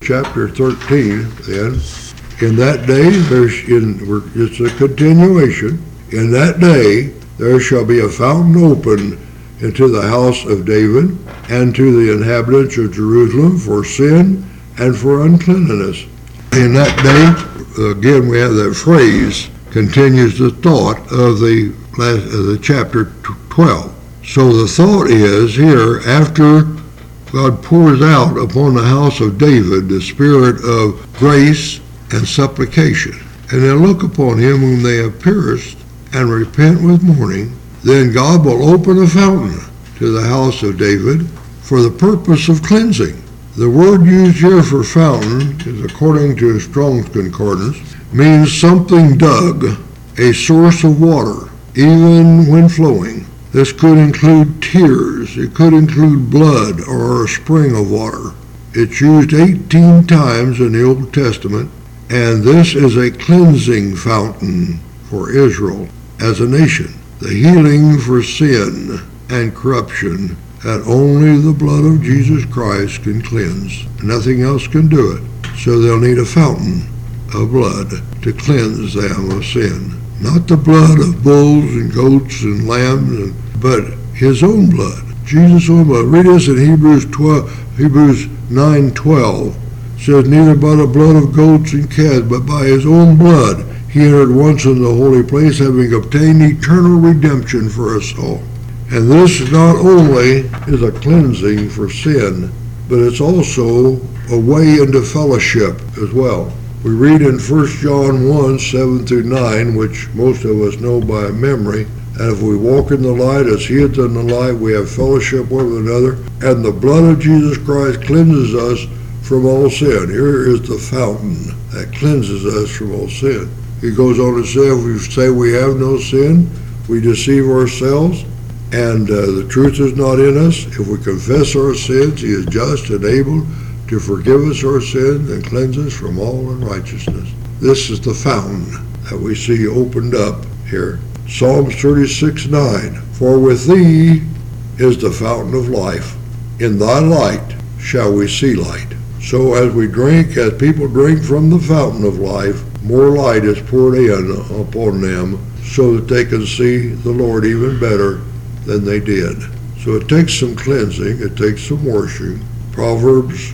chapter 13, then. In that day, it's a continuation. In that day, there shall be a fountain open into the house of David and to the inhabitants of Jerusalem for sin and for uncleanness. In that day, again, we have that phrase, continues the thought of the chapter 12. So the thought is here, after God pours out upon the house of David the spirit of grace and supplication, and then look upon him whom they have pierced, and repent with mourning, then God will open a fountain to the house of David for the purpose of cleansing. The word used here for fountain is, according to Strong's Concordance, means something dug, a source of water, even when flowing. This could include tears, it could include blood, or a spring of water. It's used 18 times in the Old Testament, and this is a cleansing fountain for Israel as a nation, the healing for sin and corruption that only the blood of Jesus Christ can cleanse. Nothing else can do it. So they'll need a fountain of blood to cleanse them of sin. Not the blood of bulls and goats and lambs, but his own blood. Jesus' own blood. Read this in Hebrews 9:12. Says, neither by the blood of goats and calves, but by his own blood he entered once in the holy place, having obtained eternal redemption for us all. And this not only is a cleansing for sin, but it's also a way into fellowship as well. We read in 1 John 1:7-9, which most of us know by memory, and if we walk in the light as he is in the light, we have fellowship with one another, and the blood of Jesus Christ cleanses us from all sin. Here is the fountain that cleanses us from all sin. He goes on to say, if we say we have no sin, we deceive ourselves, and the truth is not in us. If we confess our sins, he is just and able to forgive us our sins and cleanse us from all unrighteousness. This is the fountain that we see opened up here. Psalms 36:9, for with thee is the fountain of life. In thy light shall we see light. So as we drink, as people drink from the fountain of life, more light is poured in upon them so that they can see the Lord even better than they did. So it takes some cleansing, it takes some washing. Proverbs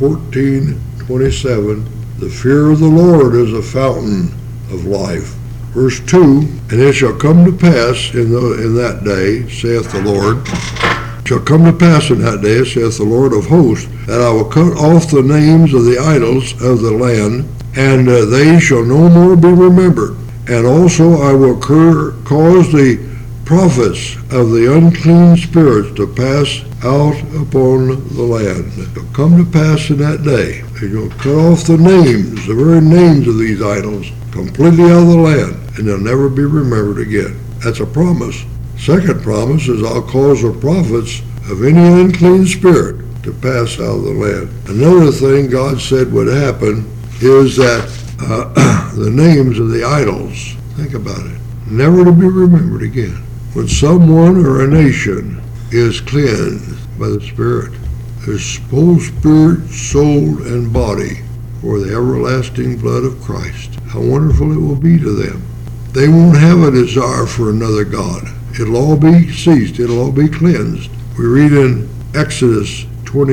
14:27, the fear of the Lord is a fountain of life. Verse 2, and it shall come to pass in that day, saith the Lord, shall come to pass in that day, saith the Lord of hosts, that I will cut off the names of the idols of the land, and they shall no more be remembered. And also I will cause the prophets of the unclean spirits to pass out upon the land. It will come to pass in that day. They will cut off the names, the very names of these idols, completely out of the land, and they'll never be remembered again. That's a promise. Second promise is I'll cause the prophets of any unclean spirit to pass out of the land. Another thing God said would happen is that the names of the idols, think about it, never to be remembered again. When someone or a nation is cleansed by the Spirit, their whole spirit, soul, and body for the everlasting blood of Christ. How wonderful it will be to them. They won't have a desire for another God. It'll all be ceased. It'll all be cleansed. We read in Exodus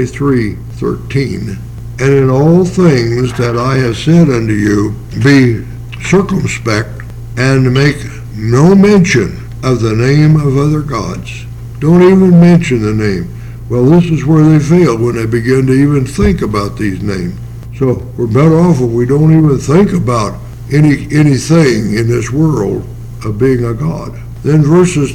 23:13, and in all things that I have said unto you, be circumspect, and make no mention of the name of other gods. Don't even mention the name. Well, this is where they failed, when they began to even think about these names. So we're better off if we don't even think about anything in this world of being a god. Then verses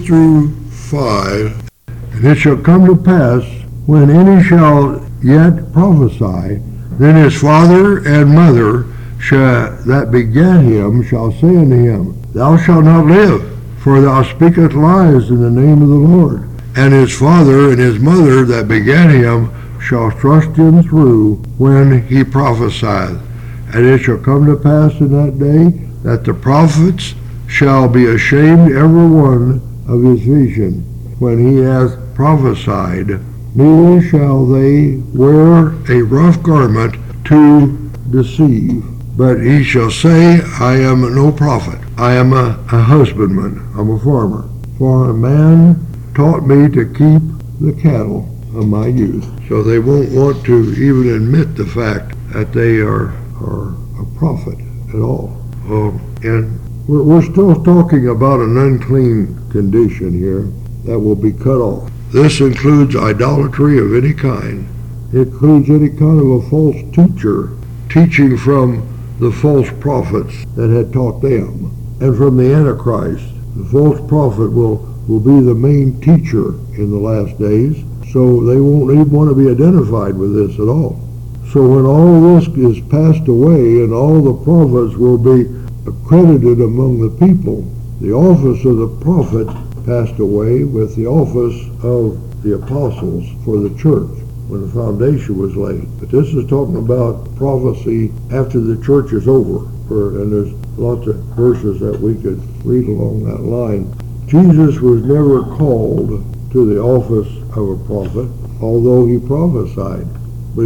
3-5, and it shall come to pass, when any shall yet prophesy, then his father and mother that begat him shall say unto him, thou shalt not live, for thou speakest lies in the name of the Lord. And his father and his mother that begat him shall thrust him through when he prophesieth. And it shall come to pass in that day that the prophets shall be ashamed every one of his vision when he hath prophesied. Neither shall they wear a rough garment to deceive. But he shall say, I am no prophet. I am a husbandman. I'm a farmer. For a man taught me to keep the cattle of my youth. So they won't want to even admit the fact that they are a prophet at all. And we're still talking about an unclean condition here that will be cut off. This includes idolatry of any kind. It includes any kind of a false teacher teaching from the false prophets that had taught them, and from the Antichrist. The false prophet will be the main teacher in the last days, so they won't even want to be identified with this at all. So when all this is passed away and all the prophets will be accredited among the people, the office of the prophet passed away with the office of the apostles for the church when the foundation was laid. But this is talking about prophecy after the church is over. And there's lots of verses that we could read along that line. Jesus was never called to the office of a prophet, although he prophesied. But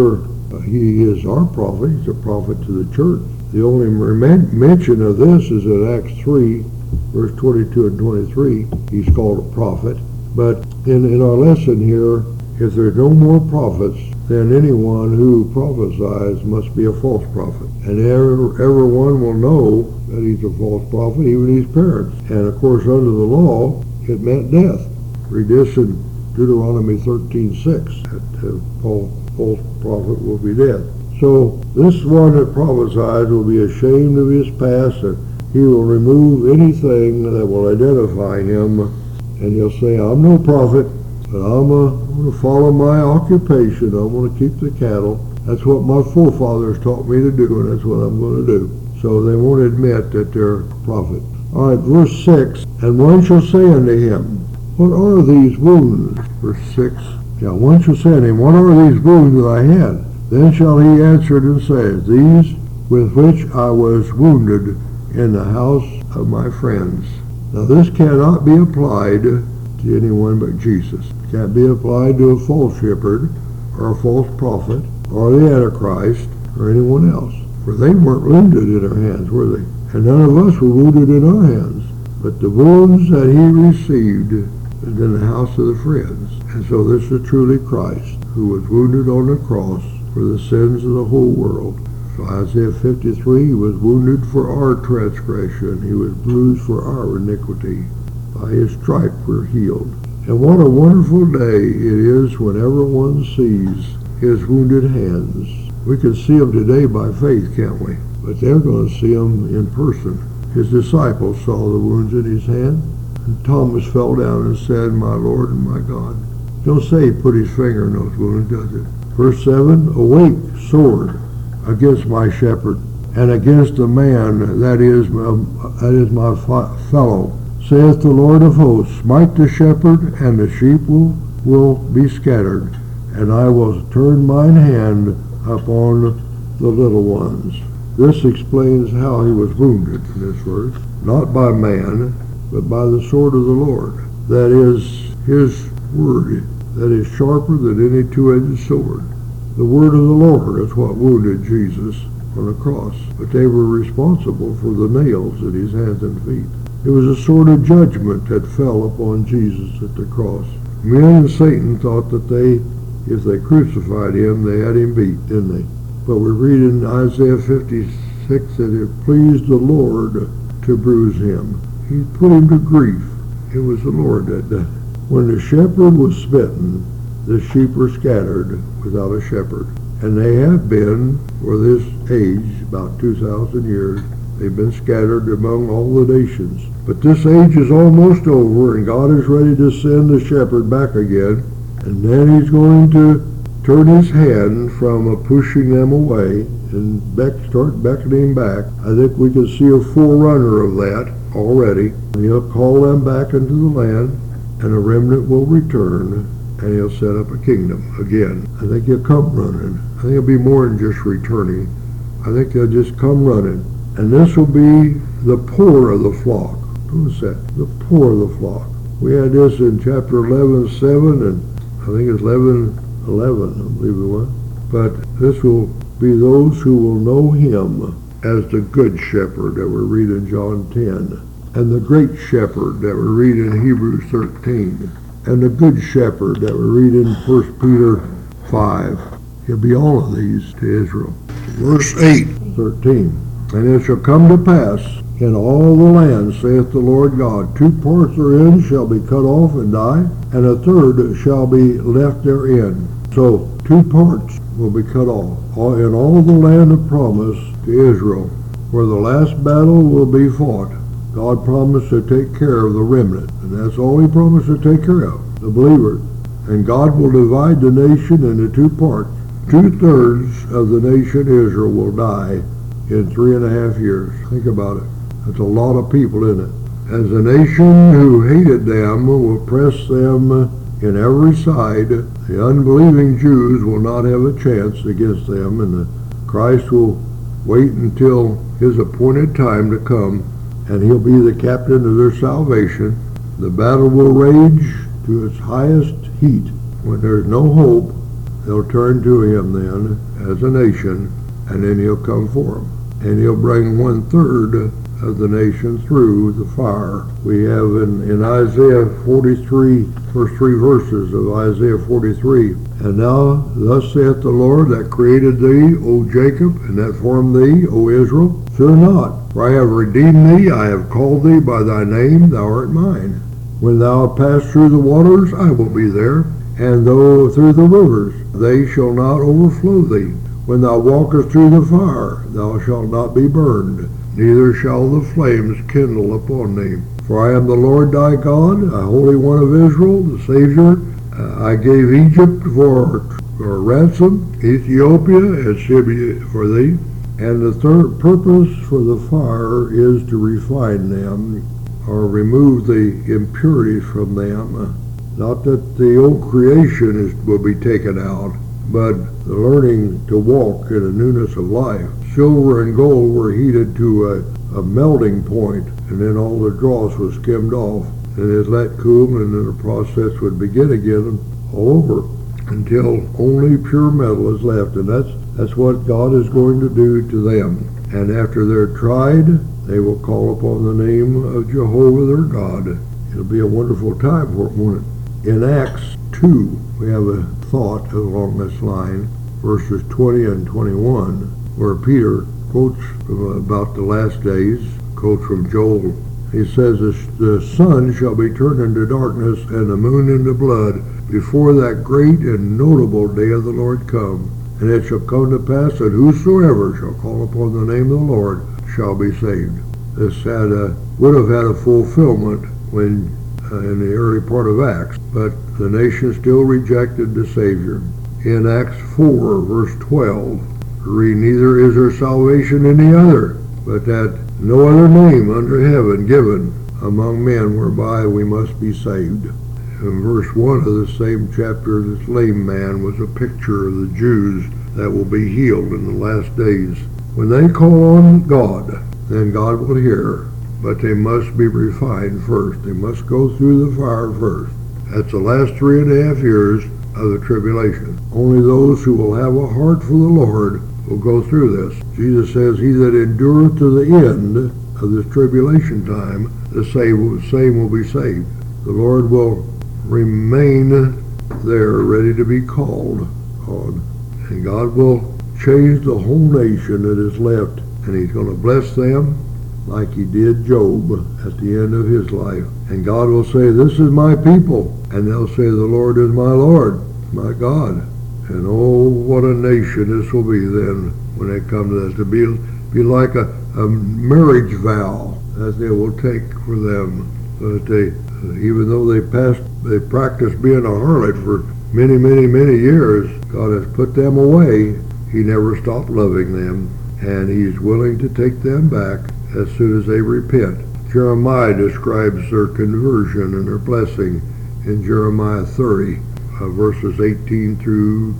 he is our prophet. He's a prophet to the church. The only mention of this is in Acts 3, verse 22 and 23. He's called a prophet. But in our lesson here, if there are no more prophets, then anyone who prophesies must be a false prophet. And everyone will know that he's a false prophet, even his parents. And of course, under the law, it meant death. Read this in Deuteronomy 13:6, that a false prophet will be dead. So this one that prophesies will be ashamed of his past, and he will remove anything that will identify him, and he'll say, I'm no prophet, but I'm going to follow my occupation. I'm going to keep the cattle. That's what my forefathers taught me to do, and that's what I'm going to do. So they won't admit that they're a prophet. All right, verse 6, and one shall say unto him, what are these wounds? Verse 6, one shall say unto him, what are these wounds that I had? Then shall he answer and say, these with which I was wounded in the house of my friends. Now this cannot be applied to anyone but Jesus. It can't be applied to a false shepherd or a false prophet or the Antichrist or anyone else. For they weren't wounded in our hands, were they? And none of us were wounded in our hands. But the wounds that he received was in the house of the friends. And so this is truly Christ, who was wounded on the cross for the sins of the whole world. So Isaiah 53, he was wounded for our transgression. He was bruised for our iniquity. By his stripe we're healed. And what a wonderful day it is whenever one sees his wounded hands. We can see them today by faith, can't we? But they're going to see them in person. His disciples saw the wounds in his hand, and Thomas fell down and said, my Lord and my God. Don't say he put his finger in those wounds, does it? Verse 7, awake, sword, against my shepherd, and against the man that is my fellow, saith the Lord of hosts, smite the shepherd, and the sheep will be scattered, and I will turn mine hand upon the little ones. This explains how he was wounded in this verse, not by man, but by the sword of the Lord. That is his word, that is sharper than any two-edged sword. The word of the Lord is what wounded Jesus on the cross, but they were responsible for the nails in his hands and feet. It was a sword of judgment that fell upon Jesus at the cross. Men and Satan thought that if they crucified him, they had him beat, didn't they? But we read in Isaiah 56 that it pleased the Lord to bruise him. He put him to grief. It was the Lord that did it. When the shepherd was smitten, the sheep were scattered without a shepherd. And they have been, for this age, about 2,000 years, they've been scattered among all the nations. But this age is almost over, and God is ready to send the shepherd back again. And then he's going to turn his hand from pushing them away and start beckoning back. I think we can see a forerunner of that already. He'll call them back into the land, and a remnant will return, and he'll set up a kingdom again. I think he'll come running. I think it'll be more than just returning. I think they'll just come running. And this will be the poor of the flock. Who's that? The poor of the flock. We had this in chapter 11:7, and I think it's 11:11, I believe it was. But this will be those who will know him as the good shepherd that we read in John 10, and the great shepherd that we read in Hebrews 13, and the good shepherd that we read in 1 Peter 5. He'll be all of these to Israel. Verse 8, 13. And it shall come to pass in all the land, saith the Lord God, 2 parts therein shall be cut off and die, and a third shall be left therein. So 2 parts will be cut off in all the land of promise to Israel, where the last battle will be fought. God promised to take care of the remnant, and that's all he promised to take care of, the believers. And God will divide the nation into 2 parts. 2/3 of the nation Israel will die in 3.5 years. Think about it. That's a lot of people in it. As the nation who hated them will press them in every side, the unbelieving Jews will not have a chance against them, and Christ will wait until his appointed time to come, and he'll be the captain of their salvation. The battle will rage to its highest heat. When there's no hope, they'll turn to him then as a nation, and then he'll come for them. And he'll bring 1/3 of the nation through the fire. We have in Isaiah 43, first 3 verses of Isaiah 43. And now thus saith the Lord that created thee, O Jacob, and that formed thee, O Israel, fear not, for I have redeemed thee, I have called thee by thy name, thou art mine. When thou pass through the waters, I will be there, and though through the rivers, they shall not overflow thee. When thou walkest through the fire, thou shalt not be burned, neither shall the flames kindle upon thee. For I am the Lord thy God, a Holy One of Israel, the Savior. I gave Egypt for ransom, Ethiopia and Syria for thee. And the third purpose for the fire is to refine them, or remove the impurities from them. Not that the old creation will be taken out, but the learning to walk in a newness of life. Silver and gold were heated to a melting point, and then all the dross was skimmed off, and it let cool, and then the process would begin again all over until only pure metal is left, and that's what God is going to do to them. And after they're tried, they will call upon the name of Jehovah their God. It'll be a wonderful time for them, won't it? In Acts 2, we have a thought along this line, verses 20 and 21, where Peter quotes about the last days, quotes from Joel. He says, the sun shall be turned into darkness and the moon into blood before that great and notable day of the Lord come. And it shall come to pass that whosoever shall call upon the name of the Lord shall be saved. This would have had a fulfillment when in the early part of Acts, but the nation still rejected the Savior. In Acts 4, verse 12, read, neither is there salvation in any other, but that no other name under heaven given among men whereby we must be saved. In verse 1 of the same chapter, this lame man was a picture of the Jews that will be healed in the last days. When they call on God, then God will hear, but they must be refined first. They must go through the fire first. That's the last 3.5 years of the tribulation. Only those who will have a heart for the Lord will go through this. Jesus says, he that endureth to the end of this tribulation time, the same will be saved. The Lord will remain there ready to be called on. And God will change the whole nation that is left, and he's going to bless them like he did Job at the end of his life. And God will say, this is my people. And they'll say, the Lord is my Lord, my God. And oh, what a nation this will be then when they come to that. To be like a marriage vow that they will take for them. But even though they practiced being a harlot for many, many, many years, God has put them away. He never stopped loving them, and he's willing to take them back as soon as they repent. Jeremiah describes their conversion and their blessing in Jeremiah 30, verses 18 through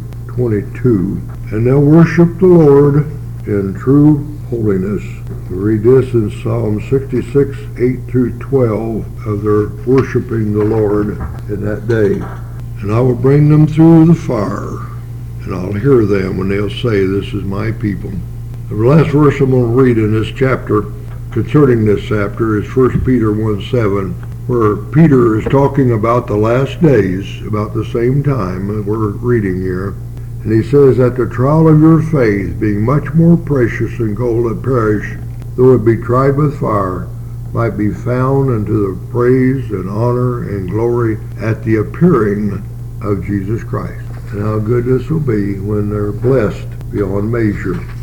22. And they'll worship the Lord in true holiness. We read this in Psalm 66, 8 through 12, of their worshiping the Lord in that day. And I will bring them through the fire, and I'll hear them when they'll say, "This is my people." The last verse I'm going to read in this chapter, concerning this chapter, is 1 Peter 1:7, where Peter is talking about the last days, about the same time that we're reading here. And he says that the trial of your faith, being much more precious than gold that perish, though it be tried with fire, might be found unto the praise and honor and glory at the appearing of Jesus Christ. And how good this will be when they're blessed beyond measure.